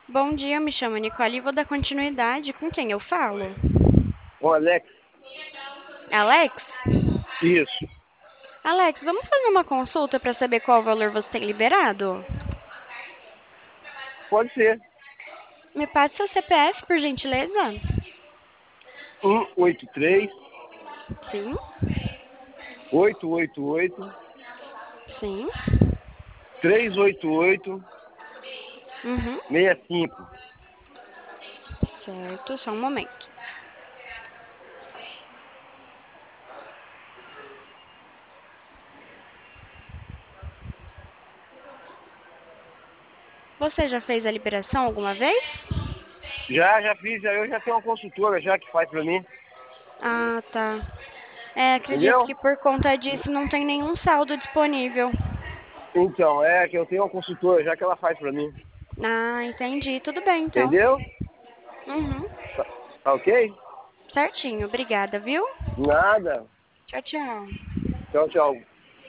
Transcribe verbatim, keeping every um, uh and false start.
Bom dia, me chamo Nicole e vou dar continuidade. Com quem eu falo? Ô, Alex, Alex? isso. Alex, vamos fazer uma consulta para saber qual valor você tem liberado? Pode ser. Me passe seu C P F, por gentileza? um oito três, Sim, oito oito oito, sim. três oito oito, Uhum. seis cinco. Certo, só um momento. Você já fez a liberação alguma vez? Já, já fiz, já, eu já tenho uma consultora já que faz pra mim. Ah, tá. É, acredito Entendeu? que por conta disso não tem nenhum saldo disponível. Então, é que eu tenho uma consultora já que ela faz pra mim. Ah, entendi. Tudo bem, então. Entendeu? Uhum. Tá, tá ok? Certinho, obrigada, viu? Nada. Tchau, tchau. Tchau, tchau.